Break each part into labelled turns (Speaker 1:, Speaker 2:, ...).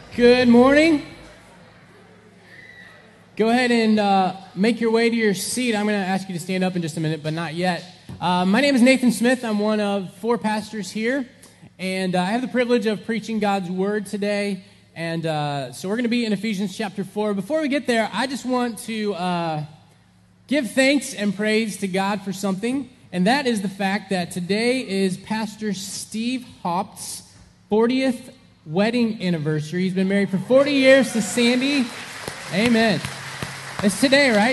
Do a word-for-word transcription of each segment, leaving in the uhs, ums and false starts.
Speaker 1: Good morning. Go ahead and uh, make your way to your seat. I'm going to ask you to stand up in just a minute, but not yet. Uh, my name is Nathan Smith. I'm one of four pastors here, and uh, I have the privilege of preaching God's Word today. And uh, so we're going to be in Ephesians chapter four. Before we get there, I just want to uh, give thanks and praise to God for something, and that is the fact that today is Pastor Steve Hopt's fortieth wedding anniversary. He's been married for forty years to Sandy. Amen. It's today, right?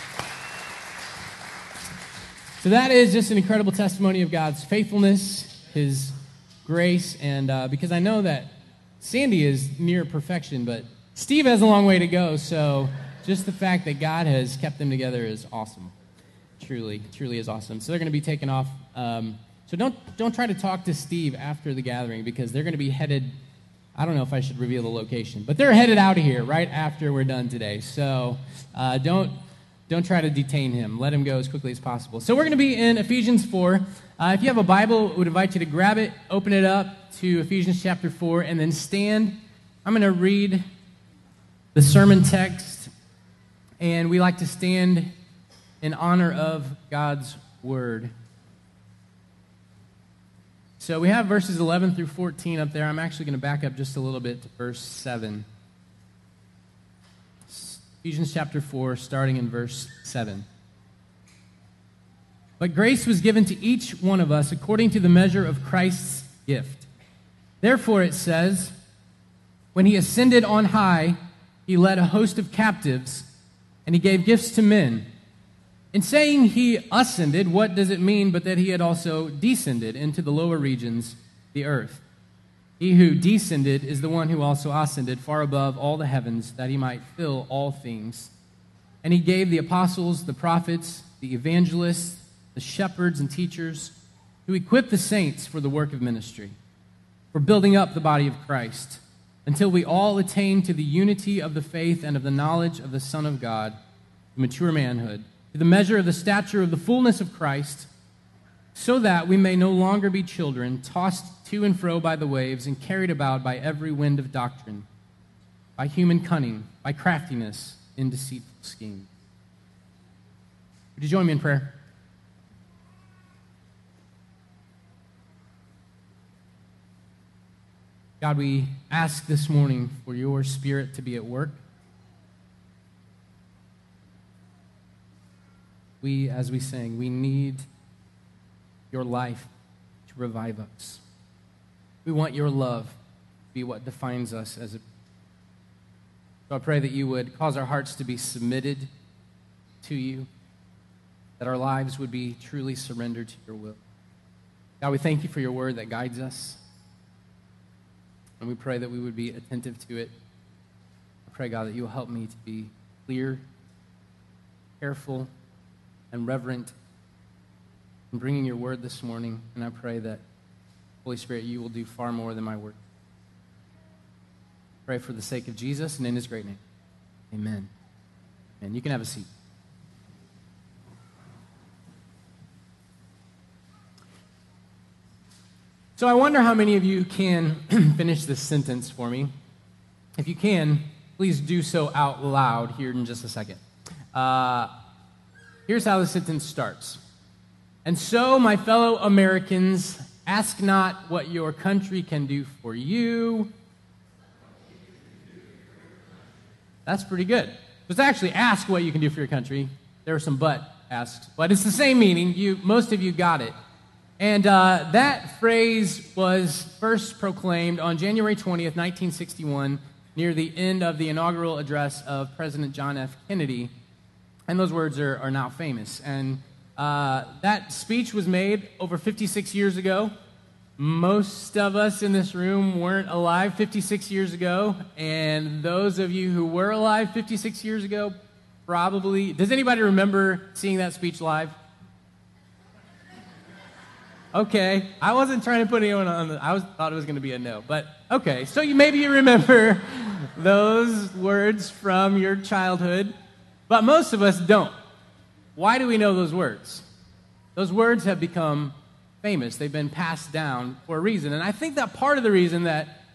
Speaker 1: So that is just an incredible testimony of God's faithfulness, His grace, and uh, because I know that Sandy is near perfection, but Steve has a long way to go, so just the fact that God has kept them together is awesome. Truly, truly is awesome. So they're going to be taking off. Um, so don't don't try to talk to Steve after the gathering, because they're going to be headed, I don't know if I should reveal the location, but they're headed out of here right after we're done today. So uh, don't don't try to detain him. Let him go as quickly as possible. So we're going to be in Ephesians four. Uh, if you have a Bible, I would invite you to grab it, open it up to Ephesians chapter four, and then stand. I'm going to read the sermon text, and we like to stand in honor of God's Word. So we have verses eleven through fourteen up there. I'm actually going to back up just a little bit to verse seven. Ephesians chapter four, starting in verse seven. But grace was given to each one of us according to the measure of Christ's gift. Therefore it says, when he ascended on high, he led a host of captives, and he gave gifts to men. In saying he ascended, what does it mean but that he had also descended into the lower regions, the earth? He who descended is the one who also ascended far above all the heavens, that he might fill all things. And he gave the apostles, the prophets, the evangelists, the shepherds and teachers, who equipped the saints for the work of ministry, for building up the body of Christ, until we all attain to the unity of the faith and of the knowledge of the Son of God, to mature manhood, to the measure of the stature of the fullness of Christ, so that we may no longer be children, tossed to and fro by the waves and carried about by every wind of doctrine, by human cunning, by craftiness in deceitful schemes. Would you join me in prayer? God, we ask this morning for your Spirit to be at work. We, as we sang, we need your life to revive us. We want your love to be what defines us as a... So I pray that you would cause our hearts to be submitted to you, that our lives would be truly surrendered to your will. God, we thank you for your word that guides us, and we pray that we would be attentive to it. I pray, God, that you will help me to be clear, careful, and reverent in bringing your word this morning, and I pray that, Holy Spirit, you will do far more than my word. Pray for the sake of Jesus and in his great name. Amen. And you can have a seat. So I wonder how many of you can finish this sentence for me. If you can, please do so out loud here in just a second. Uh, here's how the sentence starts. And so, my fellow Americans, ask not what your country can do for you. That's pretty good. Just actually ask what you can do for your country. There are some but asks, but it's the same meaning. You, most of you got it. And uh, that phrase was first proclaimed on January twentieth, nineteen sixty-one, near the end of the inaugural address of President John F. Kennedy. And those words are, are now famous. And uh, that speech was made over fifty-six years ago. Most of us in this room weren't alive fifty-six years ago. And those of you who were alive fifty-six years ago probably... Does anybody remember seeing that speech live? Okay, I wasn't trying to put anyone on the... I was, thought it was going to be a no. But, okay, so you maybe you remember those words from your childhood. But most of us don't. Why do we know those words? Those words have become famous. They've been passed down for a reason. And I think that part of the reason that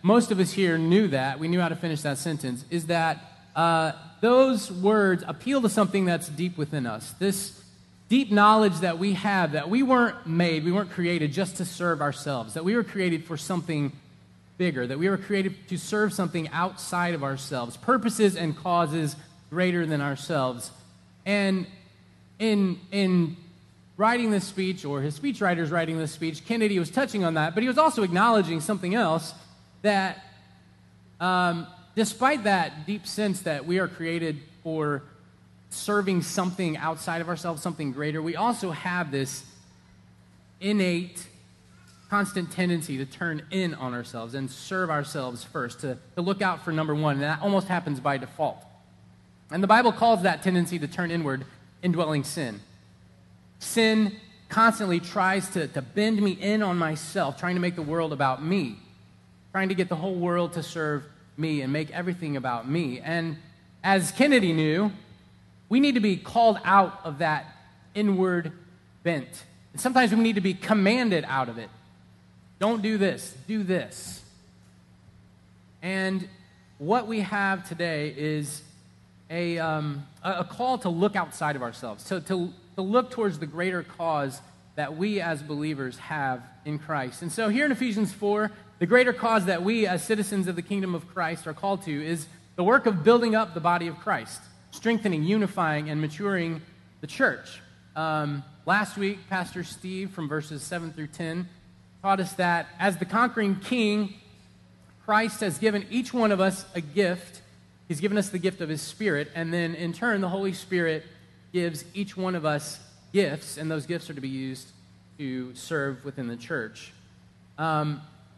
Speaker 1: most of us here knew that, we knew how to finish that sentence, is that uh, those words appeal to something that's deep within us. This deep knowledge that we have, that we weren't made, we weren't created just to serve ourselves, that we were created for something bigger, that we were created to serve something outside of ourselves, purposes and causes greater than ourselves. And in in writing this speech, or his speechwriter's writing this speech, Kennedy was touching on that, but he was also acknowledging something else, that um, despite that deep sense that we are created for serving something outside of ourselves, something greater, we also have this innate, constant tendency to turn in on ourselves and serve ourselves first, to, to look out for number one, and that almost happens by default. And the Bible calls that tendency to turn inward indwelling sin. Sin constantly tries to, to bend me in on myself, trying to make the world about me, trying to get the whole world to serve me and make everything about me. And as Kennedy knew, we need to be called out of that inward bent. And sometimes we need to be commanded out of it. Don't do this, do this. And what we have today is a, um, a call to look outside of ourselves, to, to, to look towards the greater cause that we as believers have in Christ. And so here in Ephesians four, the greater cause that we as citizens of the kingdom of Christ are called to is the work of building up the body of Christ, strengthening, unifying, and maturing the church. Um, last week, Pastor Steve from verses seven through ten taught us that as the conquering king, Christ has given each one of us a gift. He's given us the gift of his Spirit, and then in turn, the Holy Spirit gives each one of us gifts, and those gifts are to be used to serve within the church. Um,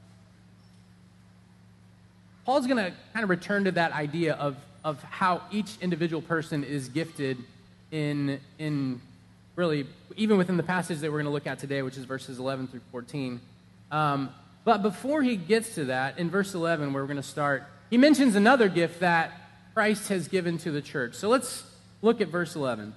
Speaker 1: Paul's going to kind of return to that idea of, of how each individual person is gifted in, in really, even within the passage that we're going to look at today, which is verses eleven through fourteen. Um, but before he gets to that, in verse eleven, where we're going to start, he mentions another gift that Christ has given to the church. So let's look at verse eleven.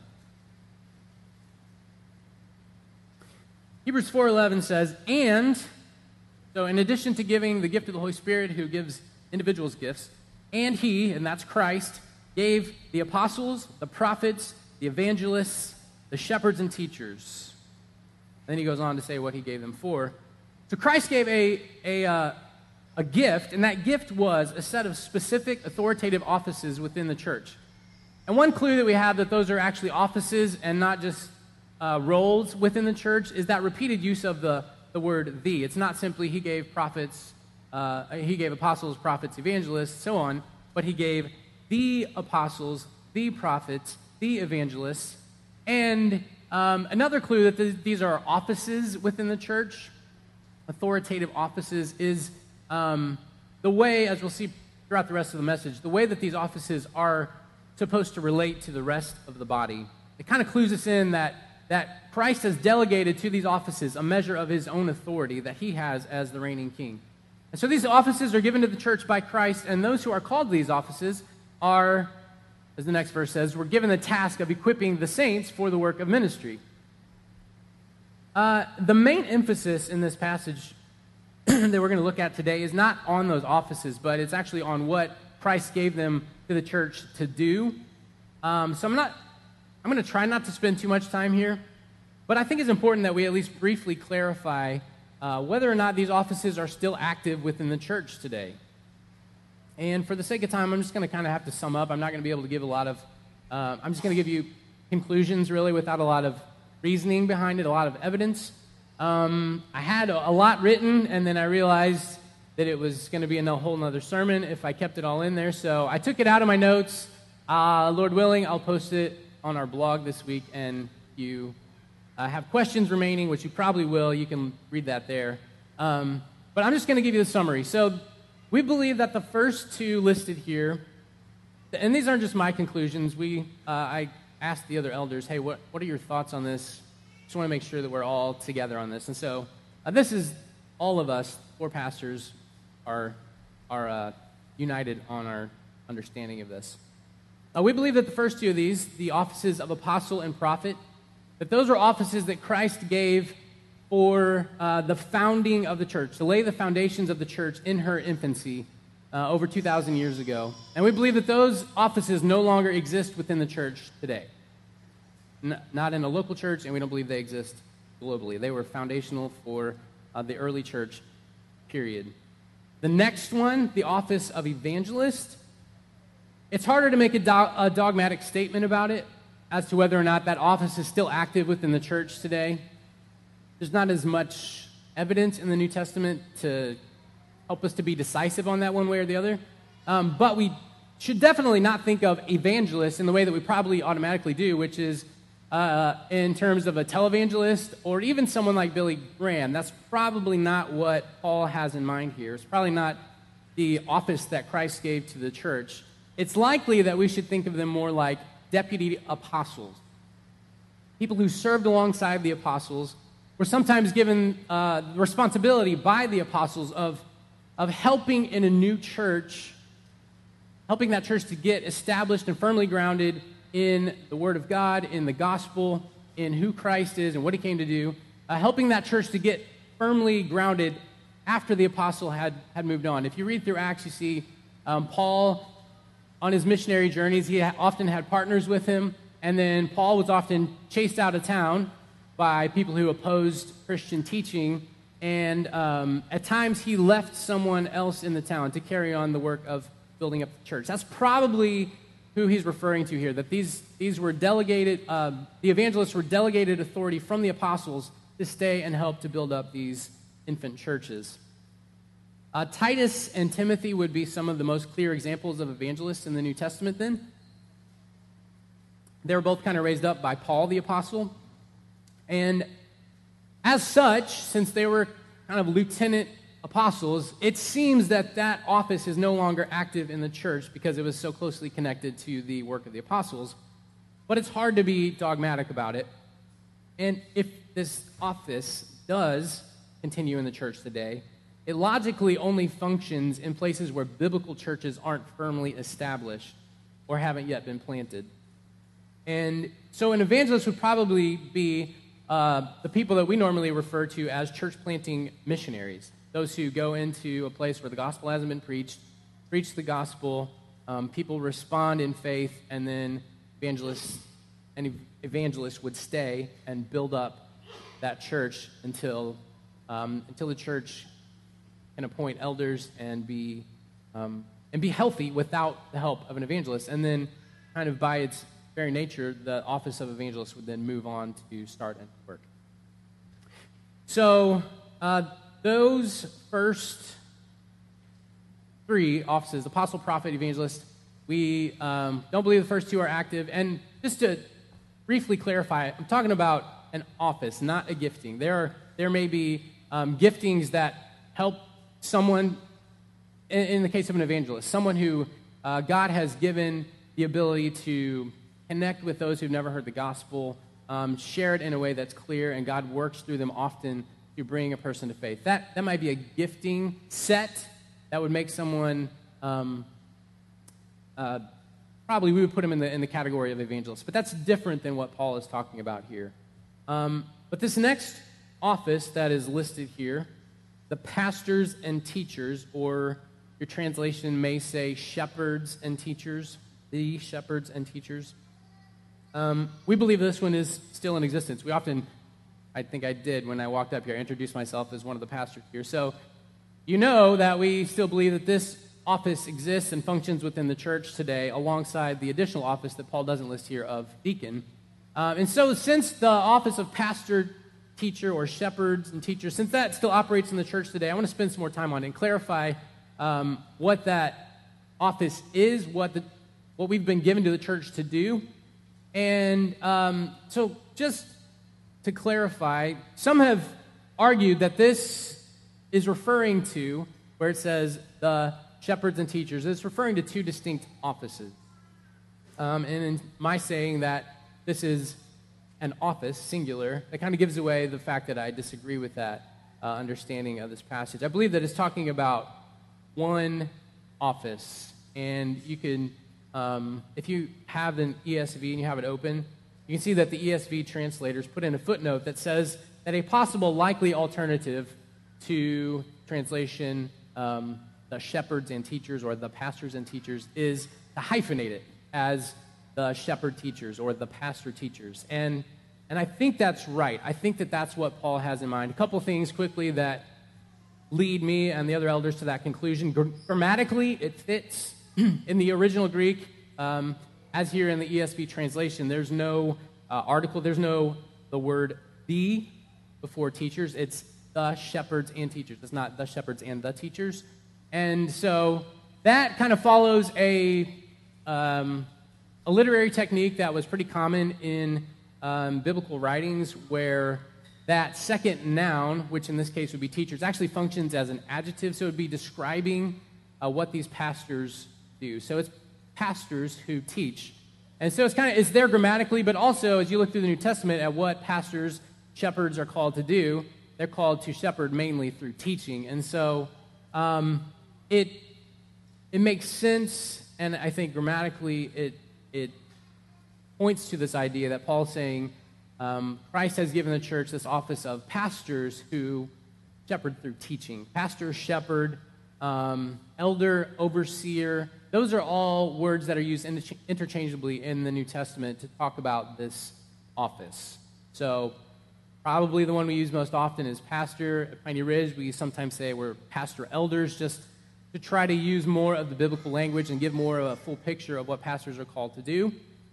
Speaker 1: Hebrews four eleven says, and, so in addition to giving the gift of the Holy Spirit who gives individuals gifts, and he, and that's Christ, gave the apostles, the prophets, the evangelists, the shepherds and teachers. Then he goes on to say what he gave them for. So Christ gave a, a, uh, a gift, and that gift was a set of specific authoritative offices within the church. And one clue that we have that those are actually offices and not just uh, roles within the church is that repeated use of the, the word the. It's not simply he gave prophets, uh, he gave apostles, prophets, evangelists, so on, but he gave the apostles, the prophets, the evangelists. And um, another clue that th- these are offices within the church, authoritative offices, is um, the way, as we'll see throughout the rest of the message, the way that these offices are supposed to relate to the rest of the body. It kind of clues us in that, that Christ has delegated to these offices a measure of his own authority that he has as the reigning king. And so these offices are given to the church by Christ, and those who are called to these offices are, as the next verse says, we're given the task of equipping the saints for the work of ministry. Uh, the main emphasis in this passage that we're going to look at today is not on those offices, but it's actually on what Christ gave them to the church to do. Um, so I'm not, I'm going to try not to spend too much time here, but I think it's important that we at least briefly clarify uh, whether or not these offices are still active within the church today. And for the sake of time, I'm just going to kind of have to sum up. I'm not going to be able to give a lot of, uh, I'm just going to give you conclusions really without a lot of reasoning behind it, a lot of evidence. Um, I had a, a lot written, and then I realized that it was going to be a whole nother sermon if I kept it all in there. So I took it out of my notes. Uh, Lord willing, I'll post it on our blog this week, and if you uh, have questions remaining, which you probably will, you can read that there. Um, but I'm just going to give you the summary. So we believe that the first two listed here, and these aren't just my conclusions. We, uh, I asked the other elders, hey, what, what are your thoughts on this? Just want to make sure that we're all together on this. And so uh, this is all of us, four pastors, are, are uh, united on our understanding of this. Uh, we believe that the first two of these, the offices of apostle and prophet, that those are offices that Christ gave for uh, the founding of the church, to lay the foundations of the church in her infancy uh, over two thousand years ago. And we believe that those offices no longer exist within the church today. N- not in a local church, and we don't believe they exist globally. They were foundational for uh, the early church, period. The next one, the office of evangelist. It's harder to make a, do- a dogmatic statement about it as to whether or not that office is still active within the church today. There's not as much evidence in the New Testament to help us to be decisive on that one way or the other. Um, but we should definitely not think of evangelists in the way that we probably automatically do, which is uh, in terms of a televangelist or even someone like Billy Graham. That's probably not what Paul has in mind here. It's probably not the office that Christ gave to the church. It's likely that we should think of them more like deputy apostles, people who served alongside the apostles, were sometimes given uh, responsibility by the apostles of, of helping in a new church, helping that church to get established and firmly grounded in the Word of God, in the gospel, in who Christ is and what he came to do, uh, helping that church to get firmly grounded after the apostle had, had moved on. If you read through Acts, you see um, Paul, on his missionary journeys, he often had partners with him, and then Paul was often chased out of town by people who opposed Christian teaching, and um, at times he left someone else in the town to carry on the work of building up the church. That's probably who he's referring to here, that these, these were delegated, uh, the evangelists were delegated authority from the apostles to stay and help to build up these infant churches. Uh, Titus and Timothy would be some of the most clear examples of evangelists in the New Testament then. They were both kind of raised up by Paul the apostle. And as such, since they were kind of lieutenant apostles, it seems that that office is no longer active in the church because it was so closely connected to the work of the apostles. But it's hard to be dogmatic about it. And if this office does continue in the church today, it logically only functions in places where biblical churches aren't firmly established or haven't yet been planted. And so an evangelist would probably be uh, the people that we normally refer to as church planting missionaries, those who go into a place where the gospel hasn't been preached, preach the gospel, um, people respond in faith, and then evangelists and evangelists would stay and build up that church until um, until the church can appoint elders and be um, and be healthy without the help of an evangelist. And then, kind of by its very nature, the office of evangelist would then move on to start and work. So uh, those first three offices, apostle, prophet, evangelist, we um, don't believe the first two are active. And just to briefly clarify, I'm talking about an office, not a gifting. There are there may be um, giftings that help someone, in, in the case of an evangelist, someone who uh, God has given the ability to connect with those who've never heard the gospel, um, share it in a way that's clear, and God works through them often to bring a person to faith. That that might be a gifting set that would make someone, um, uh, probably we would put him in the in the category of evangelist, but that's different than what Paul is talking about here. Um, but this next office that is listed here, the pastors and teachers, or your translation may say shepherds and teachers, the shepherds and teachers. Um, we believe this one is still in existence. We often, I think I did when I walked up here, I introduced myself as one of the pastors here. So you know that we still believe that this office exists and functions within the church today alongside the additional office that Paul doesn't list here of deacon. Um, and so since the office of pastor, teacher, or shepherds and teachers, since that still operates in the church today, I want to spend some more time on it and clarify um, what that office is, what the what we've been given to the church to do. And um, so just to clarify, some have argued that this is referring to, where it says the shepherds and teachers, it's referring to two distinct offices. Um, and in my saying that this is an office, singular, that kind of gives away the fact that I disagree with that uh, understanding of this passage. I believe that it's talking about one office, and you can, um, if you have an E S V and you have it open, you can see that the E S V translators put in a footnote that says that a possible likely alternative to translation, um, the shepherds and teachers, or the pastors and teachers, is to hyphenate it as the shepherd teachers or the pastor teachers. And and I think that's right. I think that that's what Paul has in mind. A couple things quickly that lead me and the other elders to that conclusion. Grammatically, it fits in the original Greek. Um, as here in the E S V translation, there's no uh, article, there's no the word the before teachers. It's the shepherds and teachers. It's not the shepherds and the teachers. And so that kind of follows a, um, a literary technique that was pretty common in um, biblical writings, where that second noun, which in this case would be teachers, actually functions as an adjective, so it would be describing uh, what these pastors do. So it's pastors who teach. And so it's kind of, it's there grammatically, but also as you look through the New Testament at what pastors, shepherds are called to do, they're called to shepherd mainly through teaching. And so um, it it makes sense, and I think grammatically it it points to this idea that Paul's saying um, Christ has given the church this office of pastors who shepherd through teaching. Pastor, shepherd, um, elder, overseer. Those are all words that are used inter- interchangeably in the New Testament to talk about this office. So probably the one we use most often is pastor. At Piney Ridge, we sometimes say we're pastor elders, just to try to use more of the biblical language and give more of a full picture of what pastors are called to do.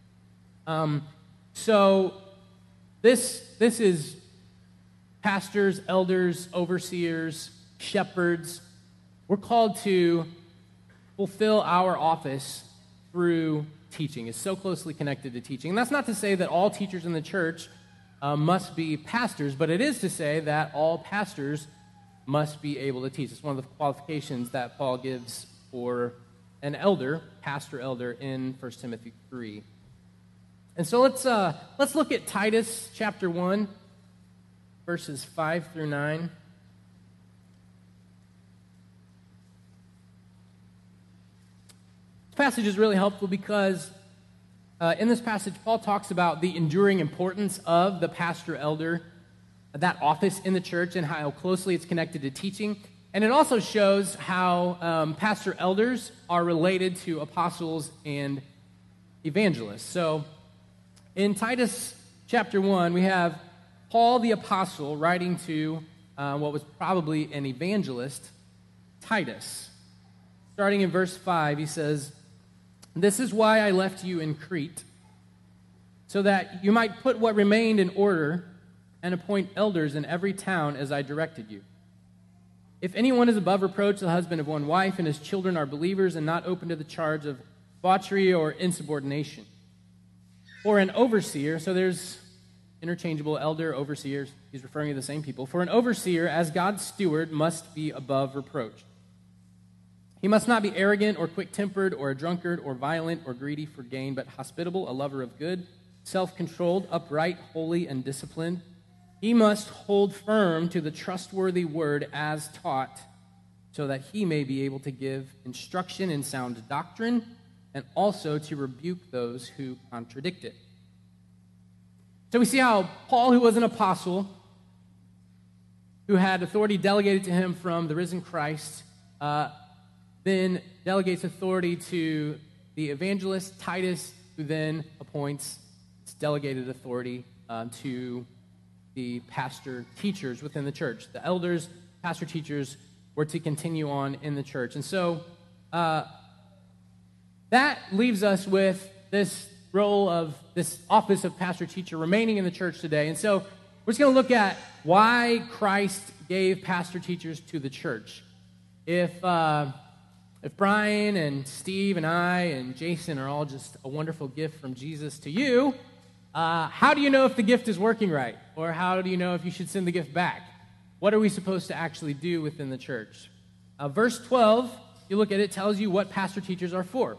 Speaker 1: Um, so this this is pastors, elders, overseers, shepherds. We're called to fulfill our office through teaching. It's so closely connected to teaching. And that's not to say that all teachers in the church uh, must be pastors, but it is to say that all pastors must be able to teach. It's one of the qualifications that Paul gives for an elder, pastor elder, in First Timothy three. And so let's uh, let's look at Titus chapter one, verses five through nine. This passage is really helpful because uh, in this passage, Paul talks about the enduring importance of the pastor elder, that office in the church, and how closely it's connected to teaching. And it also shows how um, pastor elders are related to apostles and evangelists. So in Titus chapter one, we have Paul the apostle writing to uh, what was probably an evangelist, Titus. Starting in verse five, he says, "This is why I left you in Crete, so that you might put what remained in order and appoint elders in every town as I directed you. If anyone is above reproach, the husband of one wife, and his children are believers and not open to the charge of debauchery or insubordination. For an overseer," so there's interchangeable elder, overseers, he's referring to the same people. "For an overseer, as God's steward, must be above reproach. He must not be arrogant or quick-tempered or a drunkard or violent or greedy for gain, but hospitable, a lover of good, self-controlled, upright, holy, and disciplined. He must hold firm to the trustworthy word as taught, so that he may be able to give instruction in sound doctrine and also to rebuke those who contradict it." So we see how Paul, who was an apostle, who had authority delegated to him from the risen Christ, uh, then delegates authority to the evangelist Titus, who then appoints delegated authority uh, to the pastor teachers within the church. The elders, pastor teachers, were to continue on in the church. And so uh, that leaves us with this role of this office of pastor teacher remaining in the church today. And so we're just going to look at why Christ gave pastor teachers to the church. If uh, if Brian and Steve and I and Jason are all just a wonderful gift from Jesus to you, uh, how do you know if the gift is working right? Or how do you know if you should send the gift back? What are we supposed to actually do within the church? Uh, verse twelve, you look at it, tells you what pastor teachers are for.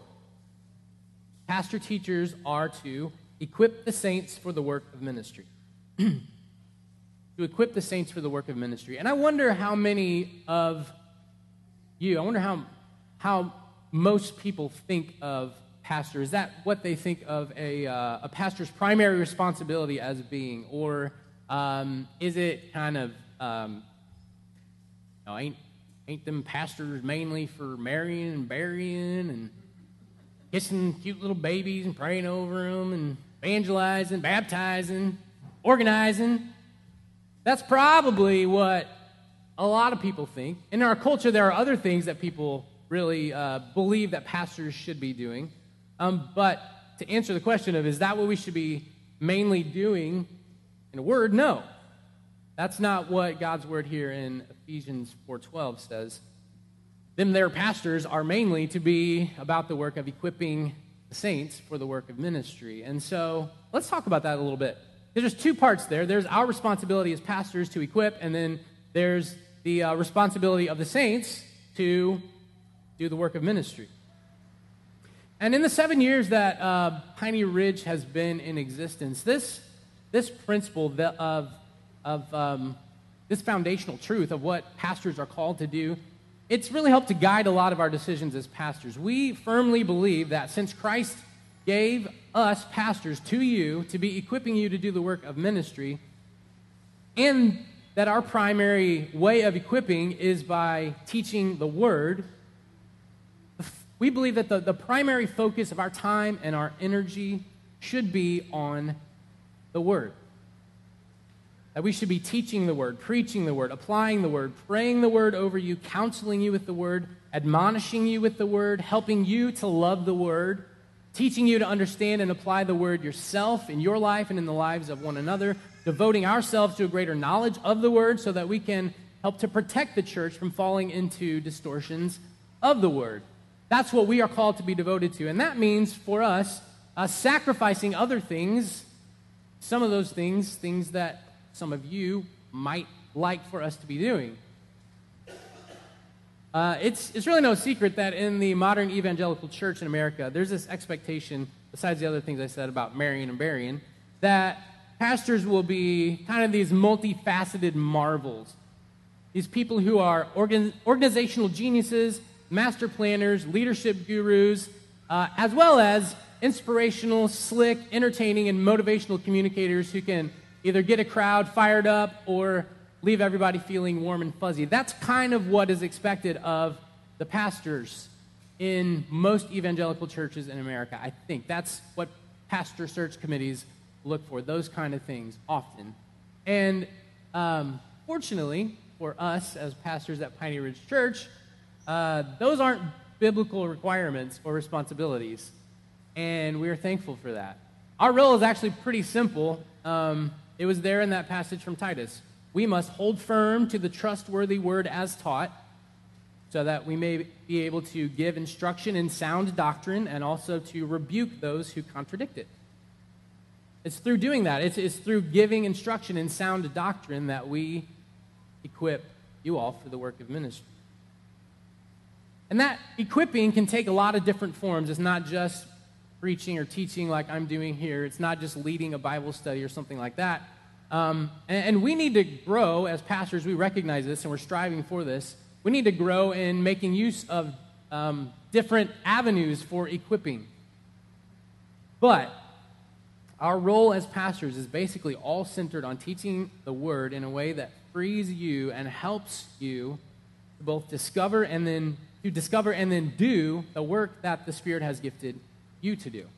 Speaker 1: Pastor teachers are to equip the saints for the work of ministry. To equip the saints for the work of ministry. And I wonder how many of you, I wonder how how most people think of pastor. Is that what they think of a, uh, a pastor's primary responsibility as being? Or Um, is it kind of, um, you know, ain't, ain't them pastors mainly for marrying and burying and kissing cute little babies and praying over them and evangelizing, baptizing, organizing? That's probably what a lot of people think. In our culture, there are other things that people really uh, believe that pastors should be doing. Um, but to answer the question of, is that what we should be mainly doing in a word? No. That's not what God's word here in Ephesians four twelve says. Them their pastors are mainly to be about the work of equipping the saints for the work of ministry. And so let's talk about that a little bit. There's two parts there. There's our responsibility as pastors to equip, and then there's the uh, responsibility of the saints to do the work of ministry. And in the seven years that uh, Piney Ridge has been in existence, this this principle that of of um, this foundational truth of what pastors are called to do, it's really helped to guide a lot of our decisions as pastors. We firmly believe that since Christ gave us, pastors, to you to be equipping you to do the work of ministry, and that our primary way of equipping is by teaching the Word, we believe that the, the primary focus of our time and our energy should be on the Word. That we should be teaching the Word, preaching the Word, applying the Word, praying the Word over you, counseling you with the Word, admonishing you with the Word, helping you to love the Word, teaching you to understand and apply the Word yourself in your life and in the lives of one another, devoting ourselves to a greater knowledge of the Word so that we can help to protect the church from falling into distortions of the Word. That's what we are called to be devoted to. And that means for us uh, sacrificing other things, some of those things, things that some of you might like for us to be doing. Uh, it's, it's really no secret that in the modern evangelical church in America, there's this expectation, besides the other things I said about marrying and burying, that pastors will be kind of these multifaceted marvels. These people who are organ, organizational geniuses, master planners, leadership gurus, uh, as well as inspirational, slick, entertaining, and motivational communicators who can either get a crowd fired up or leave everybody feeling warm and fuzzy. That's kind of what is expected of the pastors in most evangelical churches in America, I think. That's what pastor search committees look for, those kind of things often. And um, fortunately for us as pastors at Piney Ridge Church, uh, those aren't biblical requirements or responsibilities, and we're thankful for that. Our role is actually pretty simple. Um, it was there in that passage from Titus. We must hold firm to the trustworthy word as taught, so that we may be able to give instruction in sound doctrine and also to rebuke those who contradict it. It's through doing that. It's, it's through giving instruction in sound doctrine that we equip you all for the work of ministry. And that equipping can take a lot of different forms. It's not just preaching or teaching like I'm doing here. It's not just leading a Bible study or something like that. Um, and, and we need to grow as pastors. We recognize this, and we're striving for this. We need to grow in making use of um, different avenues for equipping. But our role as pastors is basically all centered on teaching the Word in a way that frees you and helps you to both discover and then to discover and then do the work that the Spirit has gifted you to do.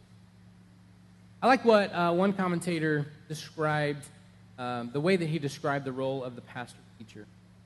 Speaker 1: I like what uh, one commentator described, um, the way that he described the role of the pastor teacher.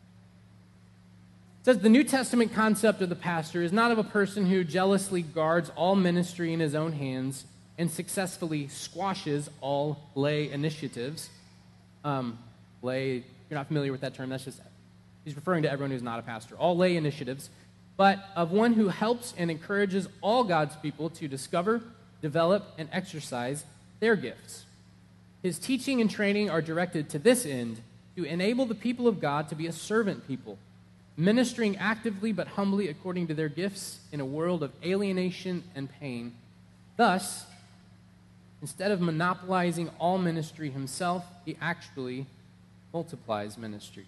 Speaker 1: It says, the New Testament concept of the pastor is not of a person who jealously guards all ministry in his own hands and successfully squashes all lay initiatives. Um, lay, if you're not familiar with that term, that's just, he's referring to everyone who's not a pastor. All lay initiatives, but of one who helps and encourages all God's people to discover, develop, and exercise their gifts. His teaching and training are directed to this end, to enable the people of God to be a servant people, ministering actively but humbly according to their gifts in a world of alienation and pain. Thus, instead of monopolizing all ministry himself, he actually multiplies ministry.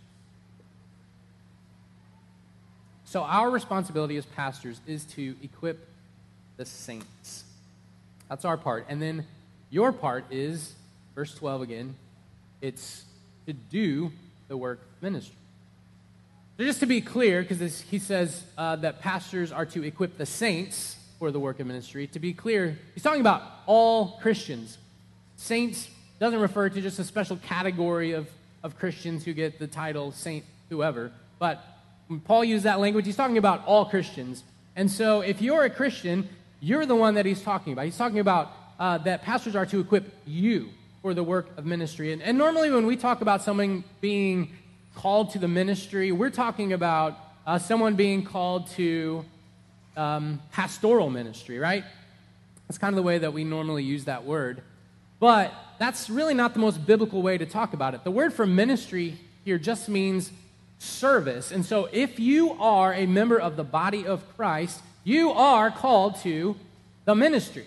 Speaker 1: So our responsibility as pastors is to equip the saints. That's our part. And then your part is, verse twelve again, it's to do the work of ministry. So just to be clear, because he says uh, that pastors are to equip the saints for the work of ministry. To be clear, he's talking about all Christians. Saints doesn't refer to just a special category of, of Christians who get the title saint whoever. But when Paul used that language, he's talking about all Christians. And so if you're a Christian, you're the one that he's talking about. He's talking about uh, that pastors are to equip you for the work of ministry. And, and normally when we talk about someone being called to the ministry, we're talking about uh, someone being called to um, pastoral ministry, right? That's kind of the way that we normally use that word. But that's really not the most biblical way to talk about it. The word for ministry here just means service. And so if you are a member of the body of Christ, you are called to the ministry.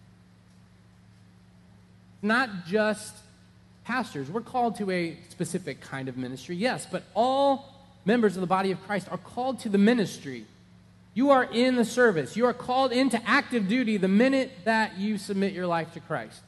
Speaker 1: Not just pastors. We're called to a specific kind of ministry, yes, but all members of the body of Christ are called to the ministry. You are in the service. You are called into active duty the minute that you submit your life to Christ.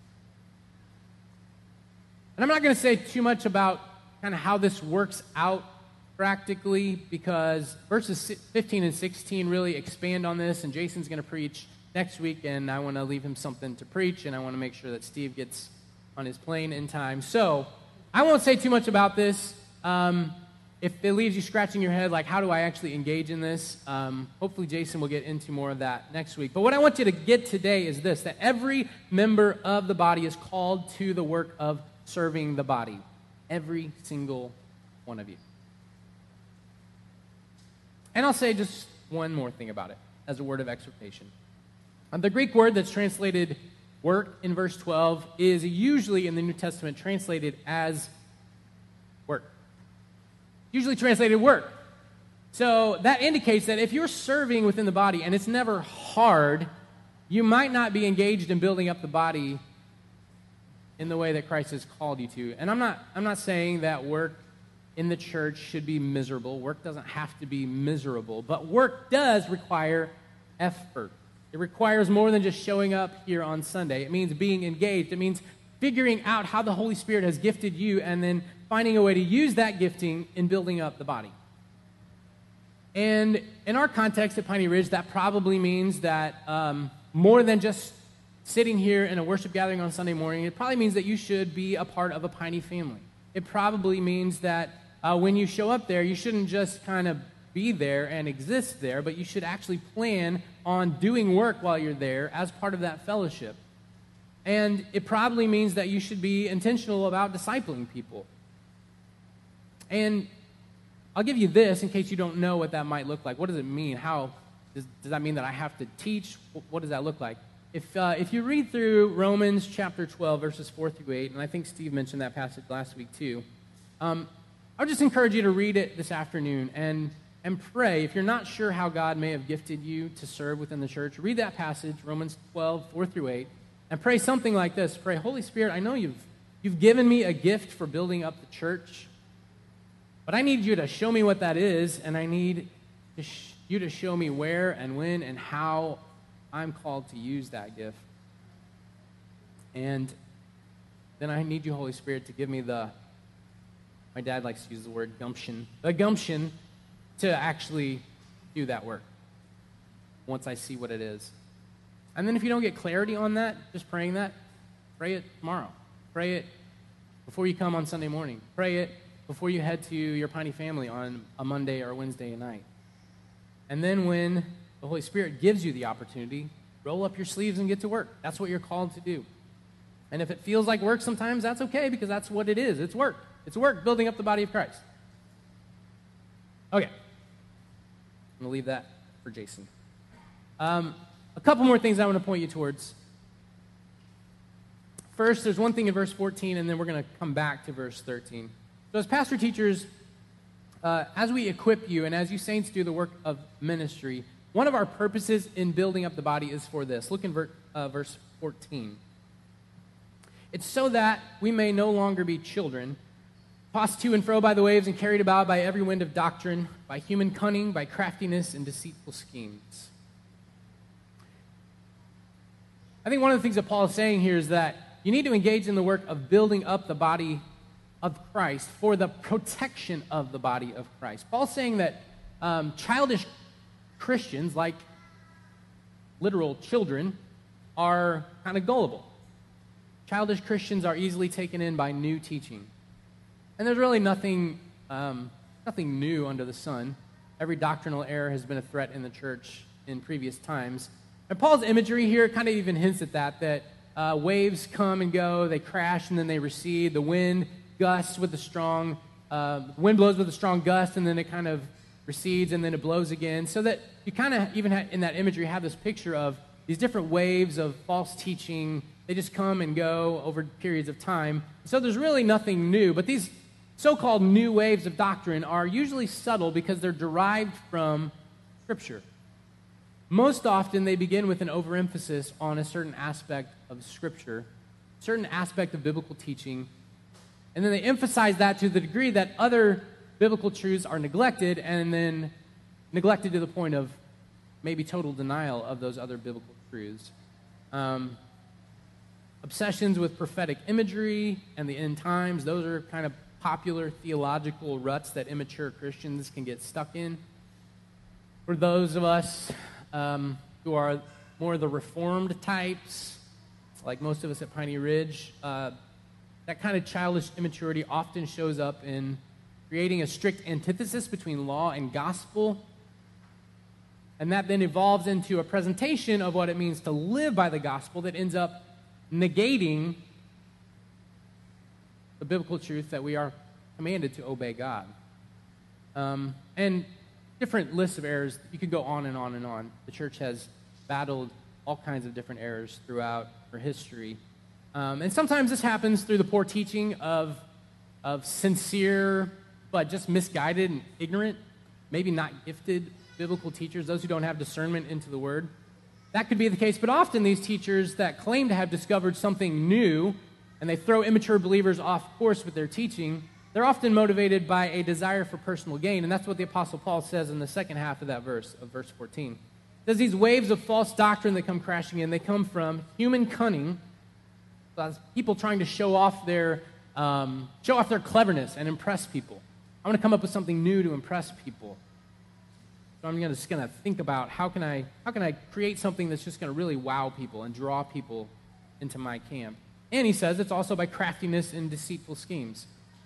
Speaker 1: And I'm not going to say too much about kind of how this works out practically, because verses fifteen and sixteen really expand on this, and Jason's going to preach next week, and I want to leave him something to preach, and I want to make sure that Steve gets on his plane in time. So I won't say too much about this. Um, if it leaves you scratching your head, like, how do I actually engage in this? Um, hopefully Jason will get into more of that next week. But what I want you to get today is this, that every member of the body is called to the work of serving the body. Every single one of you. And I'll say just one more thing about it as a word of exhortation. Um, the Greek word that's translated work in verse twelve is usually in the New Testament translated as work. Usually translated work. So that indicates that if you're serving within the body and it's never hard, you might not be engaged in building up the body in the way that Christ has called you to. And I'm not, I'm not saying that work in the church should be miserable. Work doesn't have to be miserable, but work does require effort. It requires more than just showing up here on Sunday. It means being engaged. It means figuring out how the Holy Spirit has gifted you and then finding a way to use that gifting in building up the body. And in our context at Piney Ridge, that probably means that um, more than just sitting here in a worship gathering on Sunday morning, it probably means that you should be a part of a Piney family. It probably means that uh, when you show up there, you shouldn't just kind of be there and exist there, but you should actually plan on doing work while you're there as part of that fellowship. And it probably means that you should be intentional about discipling people. And I'll give you this in case you don't know what that might look like. What does it mean? How does, does that mean that I have to teach? What does that look like? If uh, if you read through Romans chapter twelve, verses four through eight, and I think Steve mentioned that passage last week too, um, I would just encourage you to read it this afternoon and and pray. If you're not sure how God may have gifted you to serve within the church, read that passage, Romans twelve, four through eight, and pray something like this. Pray, Holy Spirit, I know you've you've given me a gift for building up the church, but I need you to show me what that is, and I need to sh- you to show me where and when and how I'm called to use that gift. And then I need you, Holy Spirit, to give me the, my dad likes to use the word gumption, the gumption to actually do that work once I see what it is. And then if you don't get clarity on that, just praying that, pray it tomorrow. Pray it before you come on Sunday morning. Pray it before you head to your Piney family on a Monday or Wednesday night. And then when the Holy Spirit gives you the opportunity, roll up your sleeves and get to work. That's what you're called to do. And if it feels like work sometimes, that's okay, because that's what it is. It's work. It's work building up the body of Christ. Okay. I'm going to leave that for Jason. Um, a couple more things I want to point you towards. First, there's one thing in verse fourteen, and then we're going to come back to verse thirteen. So as pastor teachers, uh, as we equip you and as you saints do the work of ministry, one of our purposes in building up the body is for this. Look in ver- uh, verse fourteen. It's so that we may no longer be children, tossed to and fro by the waves and carried about by every wind of doctrine, by human cunning, by craftiness and deceitful schemes. I think one of the things that Paul is saying here is that you need to engage in the work of building up the body of Christ for the protection of the body of Christ. Paul's saying that um, childish Christians, like literal children, are kind of gullible. Childish Christians are easily taken in by new teaching. And there's really nothing, um, nothing new under the sun. Every doctrinal error has been a threat in the church in previous times. And Paul's imagery here kind of even hints at that, that uh, waves come and go, they crash and then they recede. The wind gusts with a strong, uh, wind blows with a strong gust and then it kind of recedes and then it blows again. So that you kind of, even ha- in that imagery, have this picture of these different waves of false teaching. They just come and go over periods of time. So there's really nothing new, but these so-called new waves of doctrine are usually subtle because they're derived from Scripture. Most often, they begin with an overemphasis on a certain aspect of Scripture, a certain aspect of biblical teaching, and then they emphasize that to the degree that other biblical truths are neglected, and then neglected to the point of maybe total denial of those other biblical truths. Um, obsessions with prophetic imagery and the end times, those are kind of popular theological ruts that immature Christians can get stuck in. For those of us um, who are more the Reformed types, like most of us at Piney Ridge, uh, that kind of childish immaturity often shows up in creating a strict antithesis between law and gospel, and that then evolves into a presentation of what it means to live by the gospel that ends up negating the biblical truth that we are commanded to obey God. Um, and different lists of errors, you could go on and on and on. The church has battled all kinds of different errors throughout her history. Um, and sometimes this happens through the poor teaching of, of sincere, but just misguided and ignorant, maybe not gifted biblical teachers, those who don't have discernment into the Word. That could be the case, but often these teachers that claim to have discovered something new and they throw immature believers off course with their teaching, they're often motivated by a desire for personal gain, and that's what the Apostle Paul says in the second half of that verse, of verse fourteen. It says these waves of false doctrine that come crashing in, they come from human cunning, people trying to show off their um, show off their cleverness and impress people. I want to come up with something new to impress people. So I'm gonna, just going to think about how can I how can I create something that's just going to really wow people and draw people into my camp. And he says it's also by craftiness and deceitful schemes.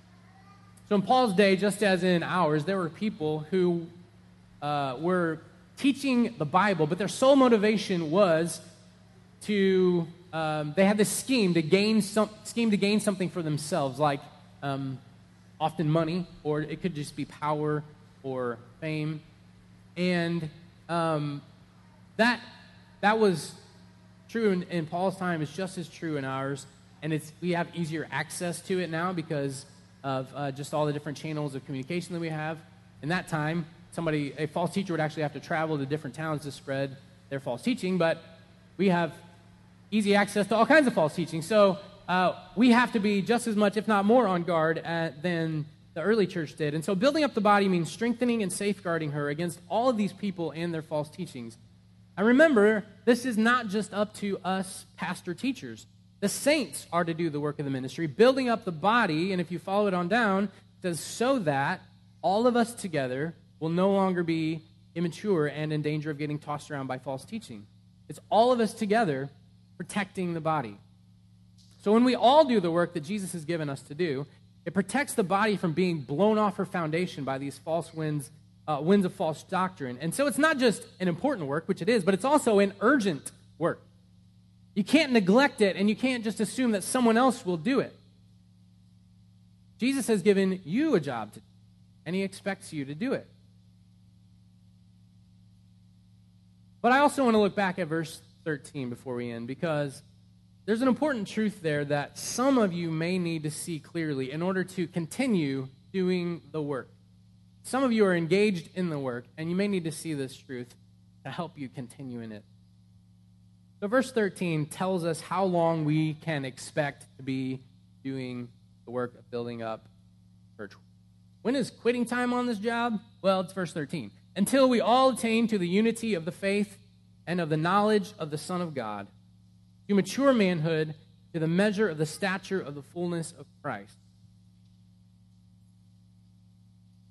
Speaker 1: So in Paul's day, just as in ours, there were people who uh, were teaching the Bible, but their sole motivation was to, um, they had this scheme to gain some, scheme to gain something for themselves, like um, often money, or it could just be power or fame. And um, that that was true in, in Paul's time. It's just as true in ours, and it's we have easier access to it now because of uh, just all the different channels of communication that we have. In that time, somebody, a false teacher would actually have to travel to different towns to spread their false teaching, but we have easy access to all kinds of false teaching. So uh, we have to be just as much, if not more, on guard at, than the early church did. And so building up the body means strengthening and safeguarding her against all of these people and their false teachings. And remember, this is not just up to us pastor teachers. The saints are to do the work of the ministry, building up the body, and if you follow it on down, it says, so that all of us together will no longer be immature and in danger of getting tossed around by false teaching. It's all of us together protecting the body. So when we all do the work that Jesus has given us to do, it protects the body from being blown off her foundation by these false winds, uh, winds of false doctrine. And so it's not just an important work, which it is, but it's also an urgent work. You can't neglect it, and you can't just assume that someone else will do it. Jesus has given you a job to do, and he expects you to do it. But I also want to look back at verse thirteen before we end, because there's an important truth there that some of you may need to see clearly in order to continue doing the work. Some of you are engaged in the work, and you may need to see this truth to help you continue in it. So verse thirteen tells us how long we can expect to be doing the work of building up church. When is quitting time on this job? Well, it's verse thirteen. Until we all attain to the unity of the faith and of the knowledge of the Son of God, to mature manhood, to the measure of the stature of the fullness of Christ.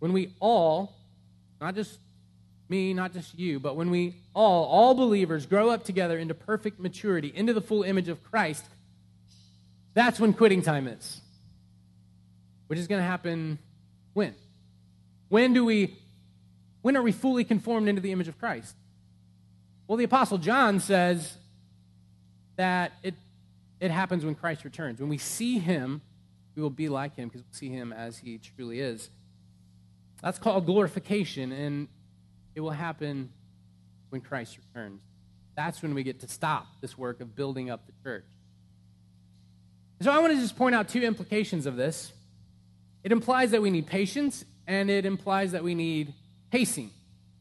Speaker 1: when we all, not just me, not just you, but when we all, all believers grow up together into perfect maturity, into the full image of Christ, that's when quitting time is. Which is going to happen when? When do we, when are we fully conformed into the image of Christ? Well, the Apostle John says that it, it happens when Christ returns. When we see him, we will be like him because we'll see him as he truly is. That's called glorification, and it will happen when Christ returns. That's when we get to stop this work of building up the church. So I want to just point out two implications of this. It implies that we need patience, and it implies that we need pacing.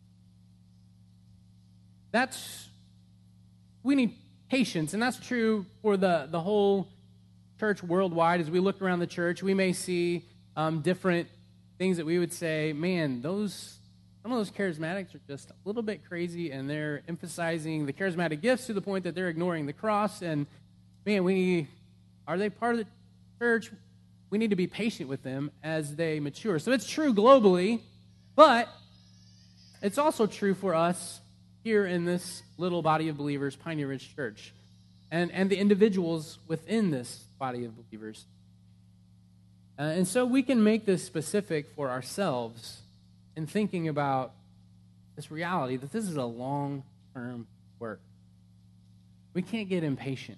Speaker 1: That's, we need patience, and that's true for the, the whole church worldwide. As we look around the church, we may see um, different things that we would say, man, those some of those charismatics are just a little bit crazy, and they're emphasizing the charismatic gifts to the point that they're ignoring the cross, and man, we are they part of the church? We need to be patient with them as they mature. So it's true globally, but it's also true for us here in this little body of believers, Pioneer Ridge Church, and, and the individuals within this body of believers. Uh, and so we can make this specific for ourselves in thinking about this reality that this is a long-term work. We can't get impatient.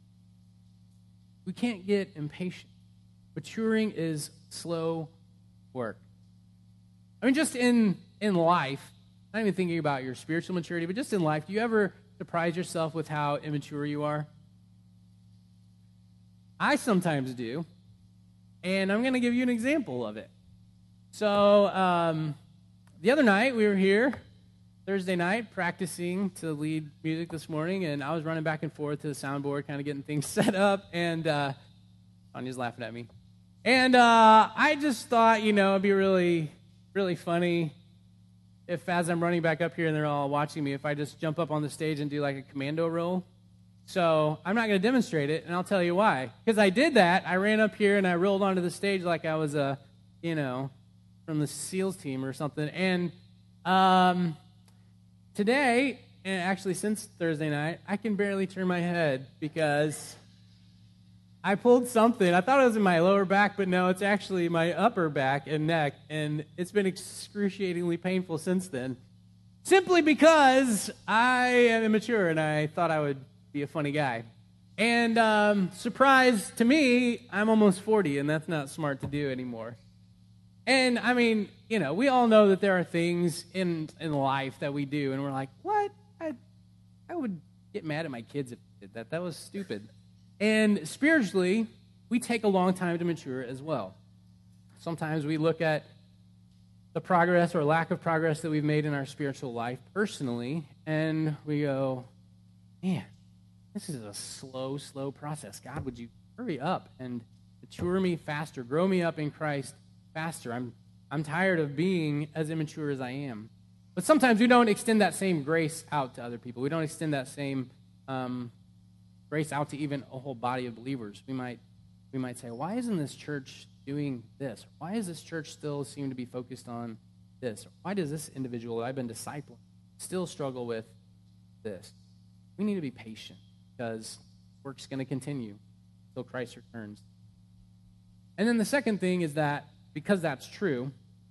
Speaker 1: We can't get impatient. Maturing is slow work. I mean, just in, in life, not even thinking about your spiritual maturity, but just in life, do you ever surprise yourself with how immature you are? I sometimes do, and I'm going to give you an example of it. So, um, the other night, we were here, Thursday night, practicing to lead music this morning, and I was running back and forth to the soundboard, kind of getting things set up, and uh, Tanya's laughing at me. And uh, I just thought, you know, it'd be really, really funny if as I'm running back up here and they're all watching me, if I just jump up on the stage and do like a commando roll. So I'm not going to demonstrate it, and I'll tell you why. Because I did that. I ran up here and I rolled onto the stage like I was a, you know, from the SEALs team or something. And um, today, and actually since Thursday night, I can barely turn my head because I pulled something. I thought it was in my lower back, but no, it's actually my upper back and neck, and it's been excruciatingly painful since then. Simply because I am immature, and I thought I would be a funny guy. And um, surprise to me, I'm almost forty, and that's not smart to do anymore. And, I mean, you know, we all know that there are things in, in life that we do, and we're like, what? I, I would get mad at my kids if they did that. That was stupid. And spiritually, we take a long time to mature as well. Sometimes we look at the progress or lack of progress that we've made in our spiritual life personally, and we go, man, this is a slow, slow process. God, would you hurry up and mature me faster, grow me up in Christ faster? I'm, I'm tired of being as immature as I am. But sometimes we don't extend that same grace out to other people. We don't extend that same um, grace out to even a whole body of believers. We might we might say, why isn't this church doing this? Why does this church still seem to be focused on this? Why does this individual that I've been discipling still struggle with this? We need to be patient because work's going to continue until Christ returns. And then the second thing is that because that's true,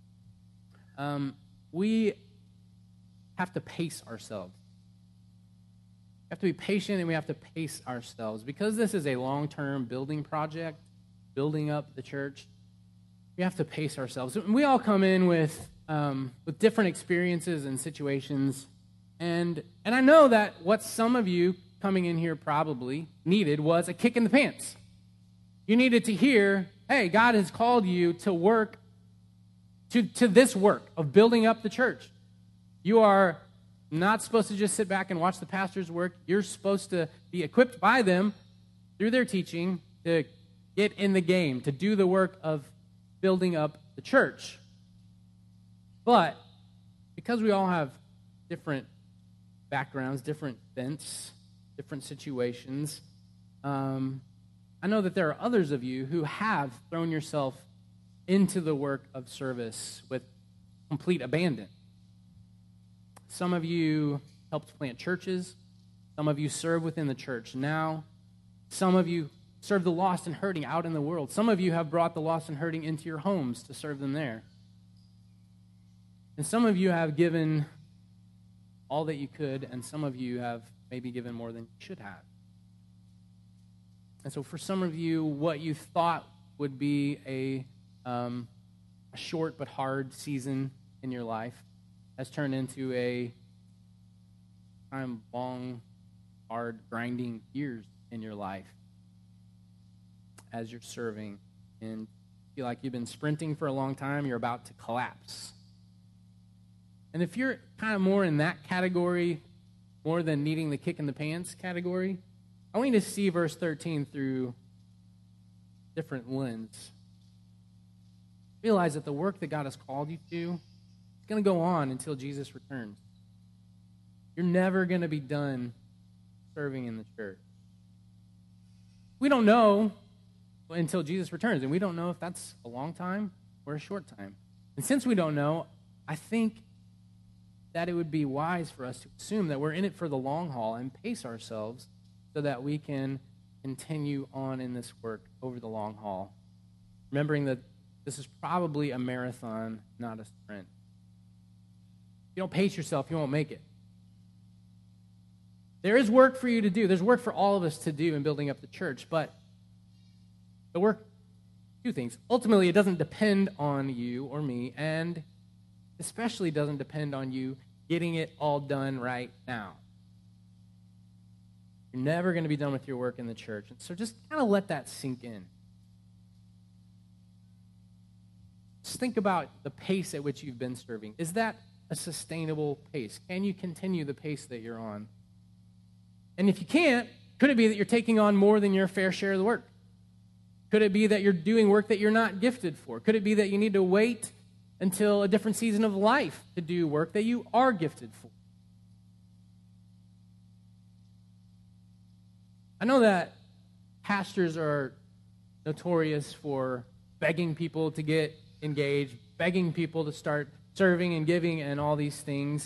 Speaker 1: um, we have to pace ourselves. We have to be patient and we have to pace ourselves. Because this is a long-term building project, building up the church, we have to pace ourselves. We all come in with um, with different experiences and situations, and and I know that what some of you coming in here probably needed was a kick in the pants. You needed to hear, hey, God has called you to work, to, to this work of building up the church. You are not supposed to just sit back and watch the pastors work. You're supposed to be equipped by them through their teaching to get in the game, to do the work of building up the church. But because we all have different backgrounds, different bents, different situations, um, I know that there are others of you who have thrown yourself into the work of service with complete abandon. Some of you helped plant churches. Some of you serve within the church now. Some of you serve the lost and hurting out in the world. Some of you have brought the lost and hurting into your homes to serve them there. And some of you have given all that you could, and some of you have maybe given more than you should have. And so for some of you, what you thought would be a, um, a short but hard season in your life has turned into a kind of long, hard, grinding years in your life as you're serving. And you feel like you've been sprinting for a long time, you're about to collapse. And if you're kind of more in that category, more than needing the kick in the pants category, I want you to see verse thirteen through a different lens. Realize that the work that God has called you to is going to go on until Jesus returns. You're never going to be done serving in the church. We don't know until Jesus returns, and we don't know if that's a long time or a short time. And since we don't know, I think that it would be wise for us to assume that we're in it for the long haul and pace ourselves so that we can continue on in this work over the long haul, remembering that this is probably a marathon, not a sprint. If you don't pace yourself, you won't make it. There is work for you to do. There's work for all of us to do in building up the church, but the work, two things. Ultimately, it doesn't depend on you or me, and especially doesn't depend on you getting it all done right now. You're never going to be done with your work in the church. And so just kind of let that sink in. Just think about the pace at which you've been serving. Is that a sustainable pace? Can you continue the pace that you're on? And if you can't, could it be that you're taking on more than your fair share of the work? Could it be that you're doing work that you're not gifted for? Could it be that you need to wait until a different season of life to do work that you are gifted for? I know that pastors are notorious for begging people to get engaged, begging people to start serving and giving and all these things.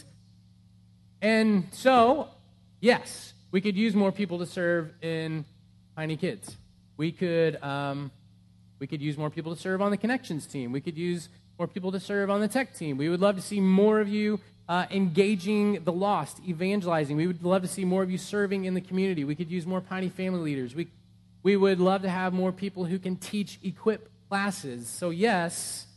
Speaker 1: And so, yes, we could use more people to serve in Tiny Kids. We could um, we could use more people to serve on the Connections team. We could use more people to serve on the tech team. We would love to see more of you uh, engaging the lost, evangelizing. We would love to see more of you serving in the community. We could use more Piney family leaders. We we would love to have more people who can teach, equip classes. So yes,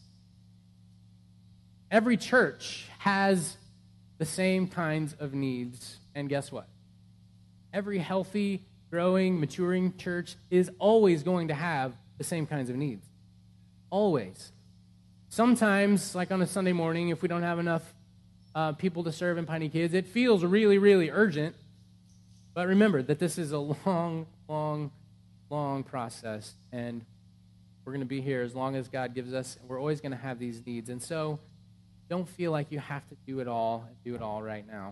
Speaker 1: every church has the same kinds of needs. And guess what? Every healthy, growing, maturing church is always going to have the same kinds of needs. Always. Sometimes, like on a Sunday morning, if we don't have enough uh, people to serve in Piney Kids, it feels really, really urgent. But remember that this is a long, long, long process, and we're going to be here as long as God gives us, and we're always going to have these needs. And so don't feel like you have to do it all and do it all right now.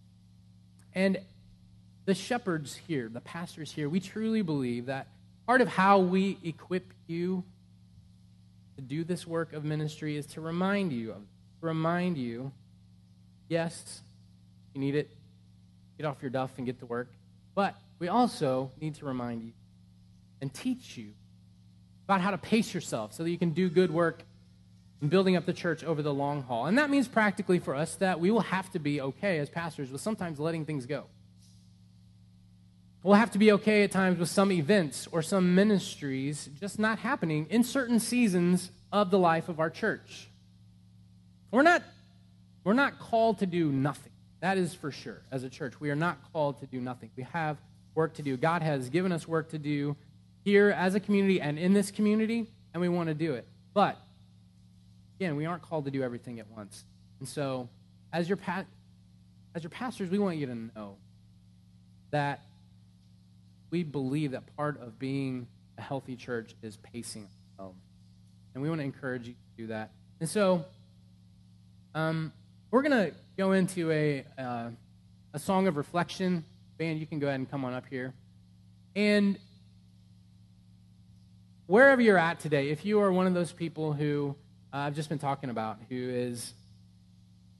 Speaker 1: And the shepherds here, the pastors here, we truly believe that part of how we equip you to do this work of ministry is to remind you of, to remind you, yes, you need it, get off your duff and get to work, but we also need to remind you and teach you about how to pace yourself so that you can do good work in building up the church over the long haul. And that means practically for us that we will have to be okay as pastors with sometimes letting things go. We'll have to be okay at times with some events or some ministries just not happening in certain seasons of the life of our church. We're not, we're not called to do nothing. That is for sure. As a church, we are not called to do nothing. We have work to do. God has given us work to do here as a community and in this community, and we want to do it. But, again, we aren't called to do everything at once. And so, as your, pa- as your pastors, we want you to know that we believe that part of being a healthy church is pacing ourselves. And we want to encourage you to do that. And so, um, we're going to go into a, uh, a song of reflection. Band, you can go ahead and come on up here. And wherever you're at today, if you are one of those people who uh, I've just been talking about, who is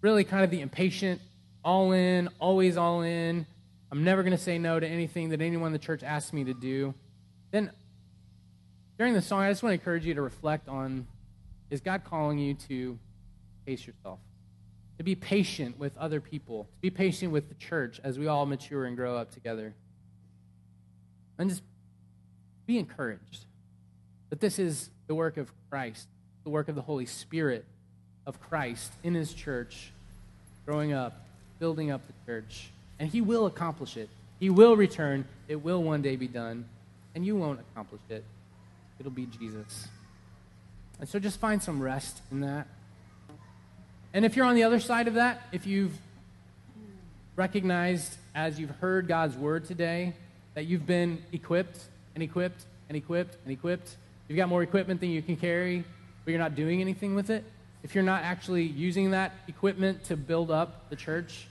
Speaker 1: really kind of the impatient, all in, always all in, I'm never going to say no to anything that anyone in the church asks me to do, then during the song, I just want to encourage you to reflect on, is God calling you to pace yourself? To be patient with other people, to be patient with the church as we all mature and grow up together. And just be encouraged that this is the work of Christ, the work of the Holy Spirit of Christ in his church, growing up, building up the church. And he will accomplish it. He will return. It will one day be done. And you won't accomplish it. It'll be Jesus. And so just find some rest in that. And if you're on the other side of that, if you've recognized as you've heard God's word today that you've been equipped and equipped and equipped and equipped, you've got more equipment than you can carry, but you're not doing anything with it, if you're not actually using that equipment to build up the church,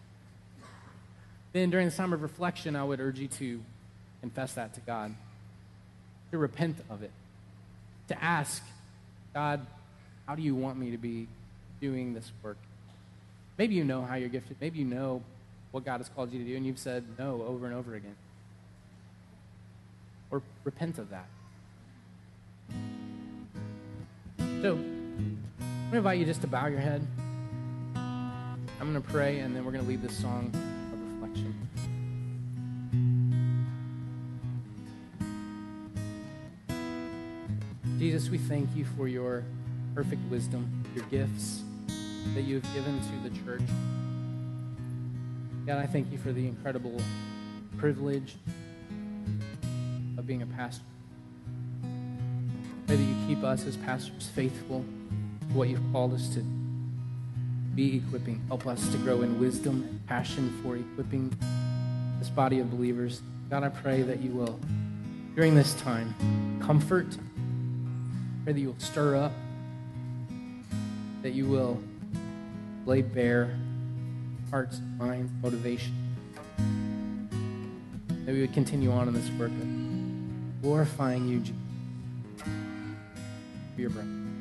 Speaker 1: then during the time of reflection, I would urge you to confess that to God, to repent of it, to ask, God, how do you want me to be doing this work? Maybe you know how you're gifted. Maybe you know what God has called you to do, and you've said no over and over again. Or repent of that. So, I'm going to invite you just to bow your head. I'm going to pray, and then we're going to lead this song of reflection. Jesus, we thank you for your perfect wisdom, your gifts that you have given to the church. God, I thank you for the incredible privilege of being a pastor. Pray that you keep us as pastors faithful to what you've called us to be equipping. Help us to grow in wisdom and passion for equipping this body of believers. God, I pray that you will, during this time, comfort. Pray that you will stir up, that you will lay bare hearts, minds, motivation. That we would continue on in this work of glorifying you, Jesus, for your breath.